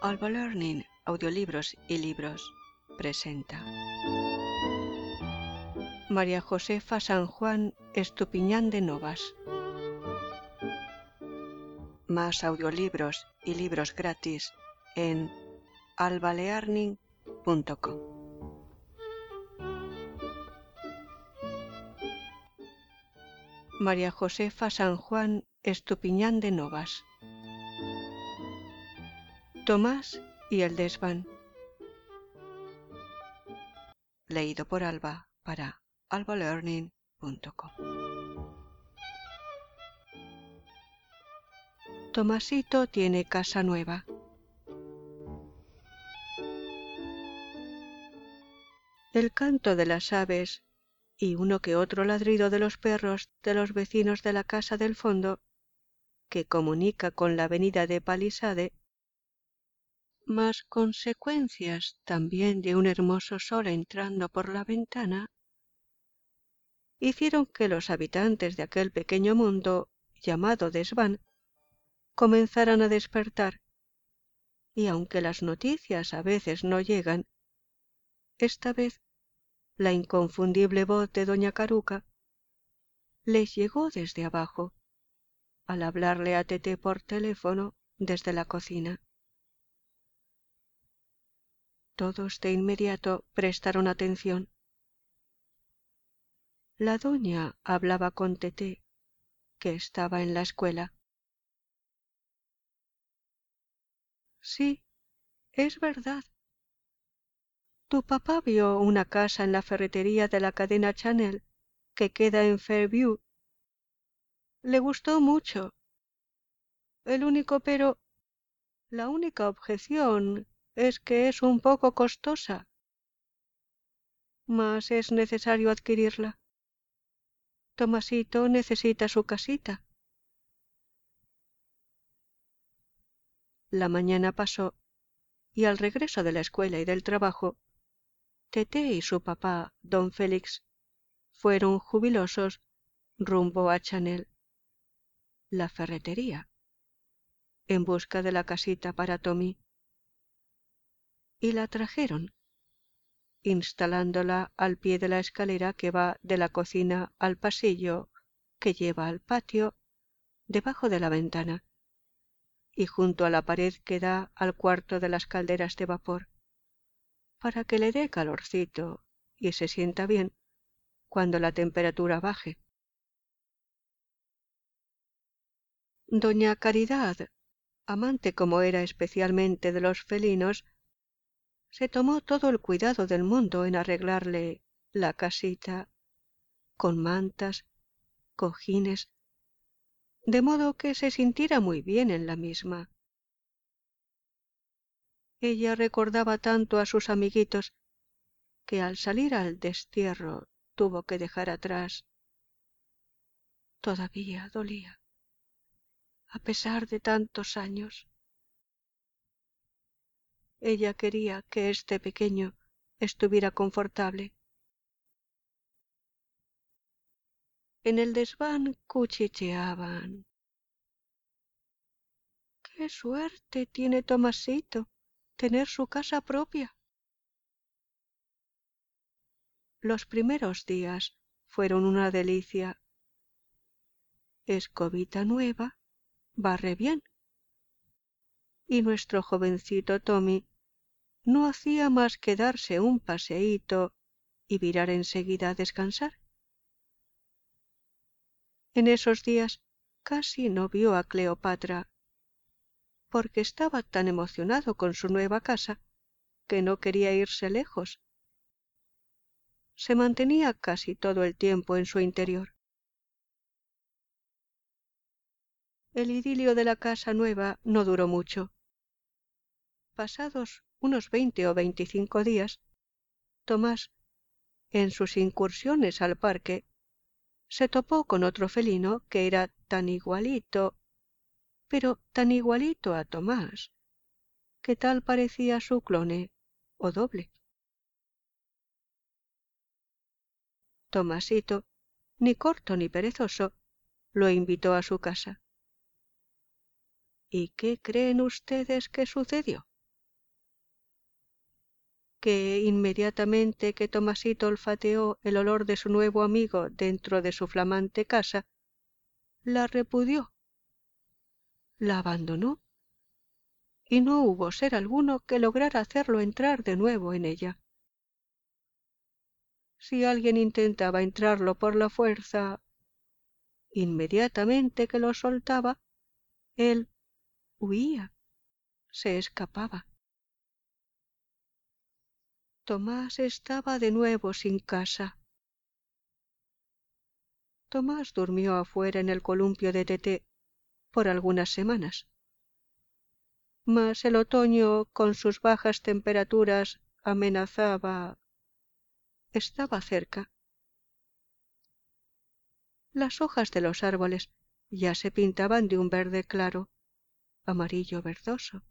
Alba Learning, audiolibros y libros, presenta María Josefa San Juan Estupiñán de Novas. Más audiolibros y libros gratis en albalearning.com. María Josefa San Juan Estupiñán de Novas. Tomás y el desván. Leído por Alba para albalearning.com. Tomasito tiene casa nueva. El canto de las aves y uno que otro ladrido de los perros de los vecinos de la casa del fondo, que comunica con la avenida de Palisade, más consecuencias también de un hermoso sol entrando por la ventana, hicieron que los habitantes de aquel pequeño mundo llamado desván comenzaran a despertar, y aunque las noticias a veces no llegan, esta vez la inconfundible voz de doña Caruca les llegó desde abajo, al hablarle a Teté por teléfono desde la cocina. Todos de inmediato prestaron atención. La doña hablaba con Teté, que estaba en la escuela. Sí, es verdad. Tu papá vio una casa en la ferretería de la cadena Chanel, que queda en Fairview. Le gustó mucho. La única objeción es que es un poco costosa. Mas es necesario adquirirla. Tomasito necesita su casita. La mañana pasó, y al regreso de la escuela y del trabajo, Teté y su papá, don Félix, fueron jubilosos rumbo a Chanel, la ferretería, en busca de la casita para Tommy. Y la trajeron, instalándola al pie de la escalera que va de la cocina al pasillo que lleva al patio, debajo de la ventana, y junto a la pared que da al cuarto de las calderas de vapor, para que le dé calorcito y se sienta bien cuando la temperatura baje. Doña Caridad, amante como era especialmente de los felinos, se tomó todo el cuidado del mundo en arreglarle la casita con mantas, cojines, de modo que se sintiera muy bien en la misma. Ella recordaba tanto a sus amiguitos que al salir al destierro tuvo que dejar atrás. Todavía dolía, a pesar de tantos años. Ella quería que este pequeño estuviera confortable. En el desván cuchicheaban. ¡Qué suerte tiene Tomasito, tener su casa propia! Los primeros días fueron una delicia. Escobita nueva, barre bien. Y nuestro jovencito Tommy no hacía más que darse un paseíto y virar enseguida a descansar. En esos días casi no vio a Cleopatra, porque estaba tan emocionado con su nueva casa que no quería irse lejos. Se mantenía casi todo el tiempo en su interior. El idilio de la casa nueva no duró mucho. Pasados unos 20 o 25 días, Tomás, en sus incursiones al parque, se topó con otro felino que era tan igualito, pero tan igualito a Tomás, que tal parecía su clone o doble. Tomasito, ni corto ni perezoso, lo invitó a su casa. ¿Y qué creen ustedes que sucedió? que inmediatamente que Tomasito olfateó el olor de su nuevo amigo dentro de su flamante casa, la repudió, la abandonó, y no hubo ser alguno que lograra hacerlo entrar de nuevo en ella. Si alguien intentaba entrarlo por la fuerza, inmediatamente que lo soltaba, él huía, se escapaba. Tomás estaba de nuevo sin casa. Tomás durmió afuera en el columpio de Teté por algunas semanas. Mas el otoño, con sus bajas temperaturas, estaba cerca. Las hojas de los árboles ya se pintaban de un verde claro, amarillo verdoso.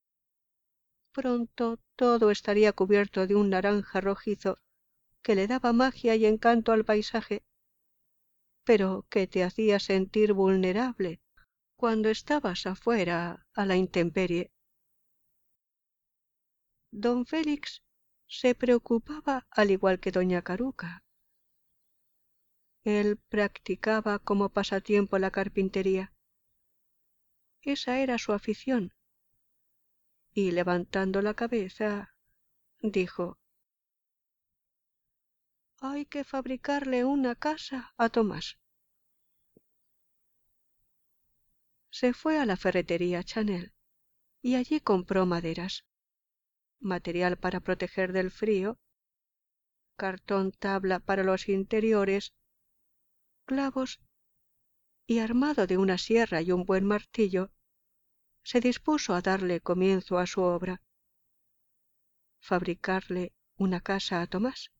Pronto todo estaría cubierto de un naranja rojizo que le daba magia y encanto al paisaje, pero que te hacía sentir vulnerable cuando estabas afuera a la intemperie. Don Félix se preocupaba al igual que doña Caruca. Él practicaba como pasatiempo la carpintería. Esa era su afición. Y levantando la cabeza, dijo: «Hay que fabricarle una casa a Tomás». Se fue a la ferretería Chanel y allí compró maderas, material para proteger del frío, cartón tabla para los interiores, clavos, y armado de una sierra y un buen martillo, se dispuso a darle comienzo a su obra, fabricarle una casa a Tomás.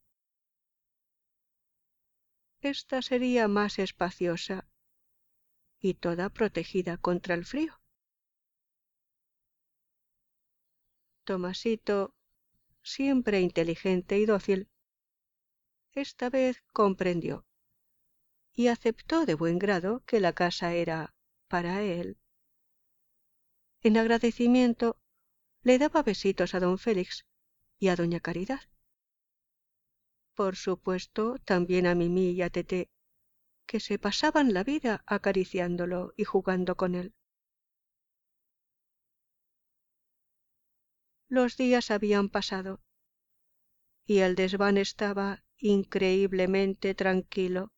Esta sería más espaciosa y toda protegida contra el frío. Tomasito, siempre inteligente y dócil, esta vez comprendió y aceptó de buen grado que la casa era para él. En agradecimiento le daba besitos a don Félix y a doña Caridad. Por supuesto, también a Mimí y a Teté, que se pasaban la vida acariciándolo y jugando con él. Los días habían pasado y el desván estaba increíblemente tranquilo.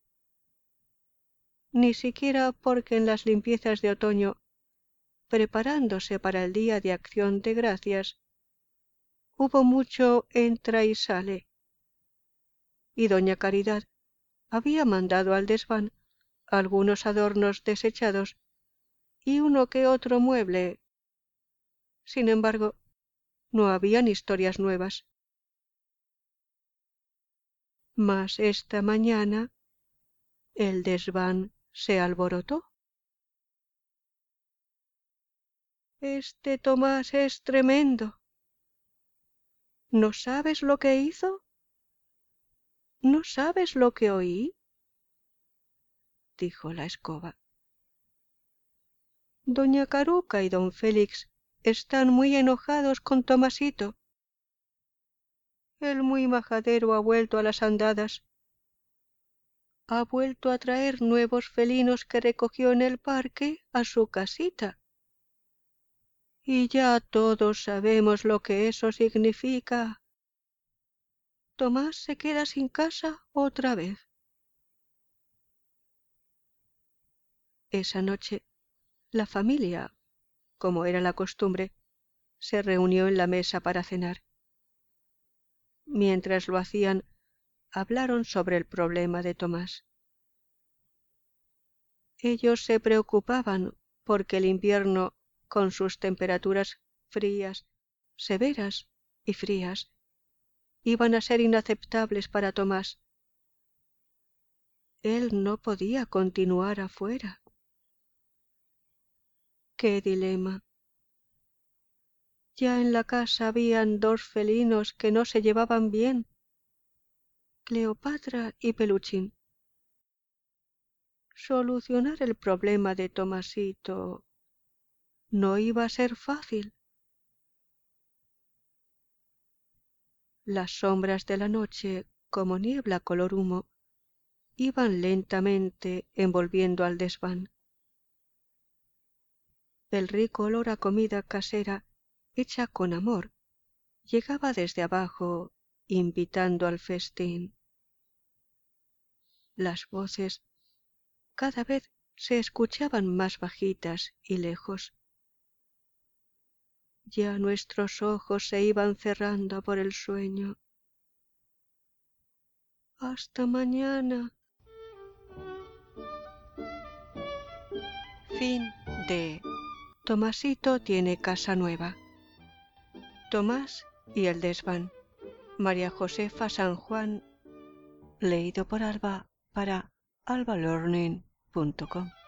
Ni siquiera porque en las limpiezas de otoño, preparándose para el día de Acción de Gracias, hubo mucho entra y sale, y doña Caridad había mandado al desván algunos adornos desechados y uno que otro mueble. Sin embargo, no habían historias nuevas. Mas esta mañana el desván se alborotó. «Este Tomás es tremendo. ¿No sabes lo que hizo? ¿No sabes lo que oí?», dijo la escoba. «Doña Caruca y don Félix están muy enojados con Tomasito. El muy majadero ha vuelto a las andadas. Ha vuelto a traer nuevos felinos que recogió en el parque a su casita. Y ya todos sabemos lo que eso significa. Tomás se queda sin casa otra vez». Esa noche la familia, como era la costumbre, se reunió en la mesa para cenar. Mientras lo hacían, hablaron sobre el problema de Tomás. Ellos se preocupaban porque el invierno, con sus temperaturas frías, severas y frías, iban a ser inaceptables para Tomás. Él no podía continuar afuera. ¡Qué dilema! Ya en la casa habían dos felinos que no se llevaban bien, Cleopatra y Peluchín. Solucionar el problema de Tomasito no iba a ser fácil. Las sombras de la noche, como niebla color humo, iban lentamente envolviendo al desván. El rico olor a comida casera hecha con amor llegaba desde abajo, invitando al festín. Las voces cada vez se escuchaban más bajitas y lejos. Ya nuestros ojos se iban cerrando por el sueño. Hasta mañana. Fin de Tomasito tiene casa nueva. Tomás y el desván. María Josefa San Juan. Leído por Alba para albalearning.com.